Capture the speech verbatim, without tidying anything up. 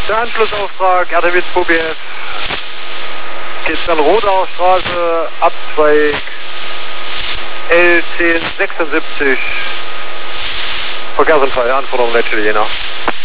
Der Anschlussauftrag R T W zwei B F. Geht's dann Rodauer Straße, Abzweig L zehn sechsundsiebzig. Verkehrsunfall, Anforderung Leitstelle Jena.